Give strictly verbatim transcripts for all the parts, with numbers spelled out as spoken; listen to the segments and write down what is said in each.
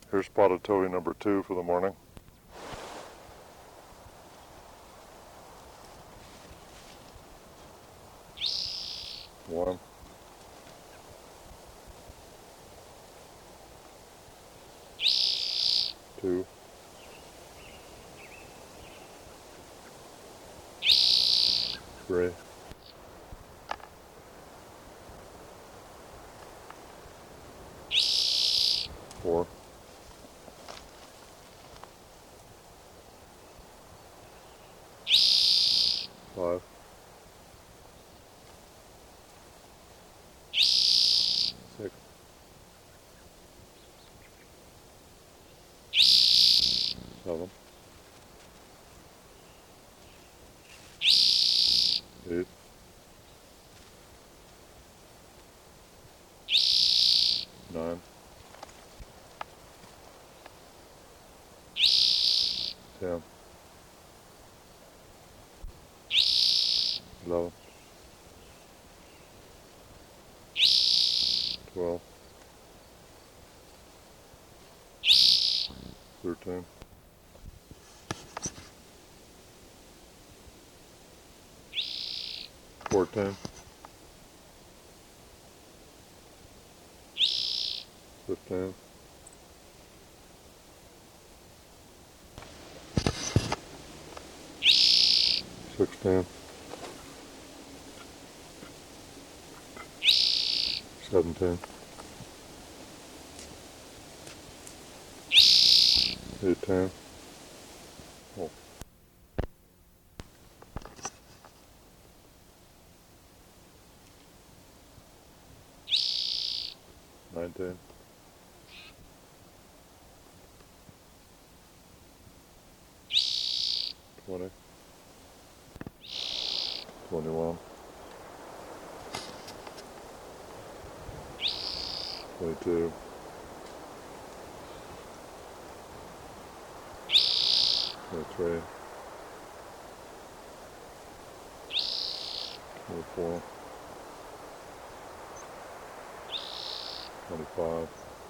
Here's spotted towhee number two for the morning. One. Two. Three. Four. Five. Six. Seven. Eight. Nine. Ten. Eleven. Twelve. Thirteen. Fourteen. Fifteen. Sixteen. Seventeen. Eighteen. Oh. Nineteen. Twenty. Twenty-one. Twenty-two. Twenty-three. Twenty-four. Twenty-five.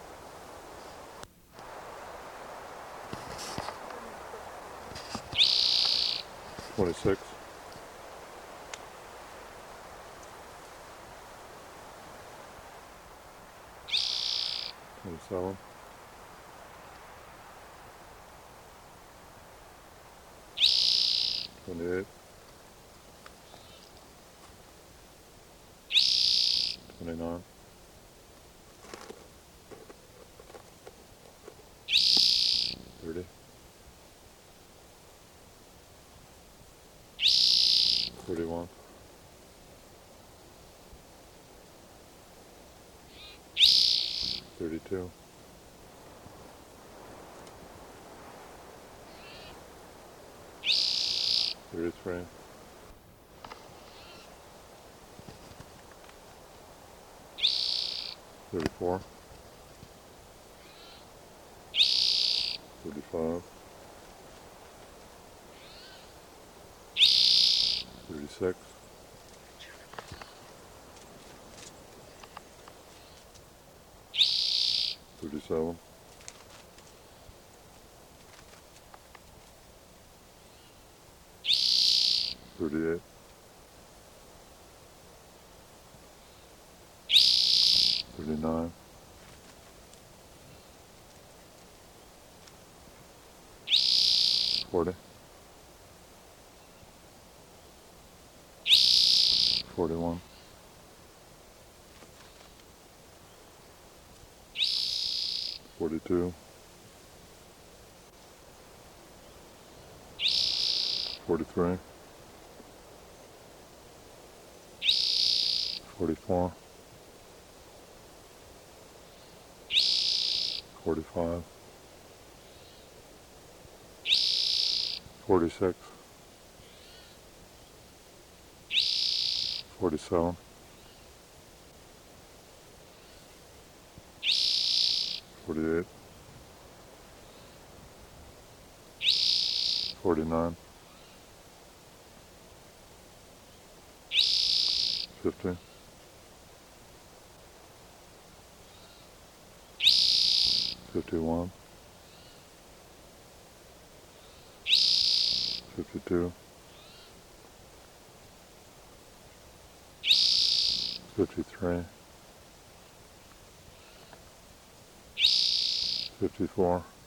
Twenty-six. Twenty-seven. Twenty-eight. Twenty-nine. Thirty. Thirty-one. Thirty-two. Thirty-three. Thirty-four. Thirty-five. Thirty-six. Thirty-seven. Thirty-eight. Thirty-nine. Forty. Forty-one. Forty-two. Forty-three. Forty-four. Forty-five. Forty-six. Forty-seven. Forty-eight. Forty-nine. Fifty. Fifty-one. fifty-two, fifty-three, fifty-four,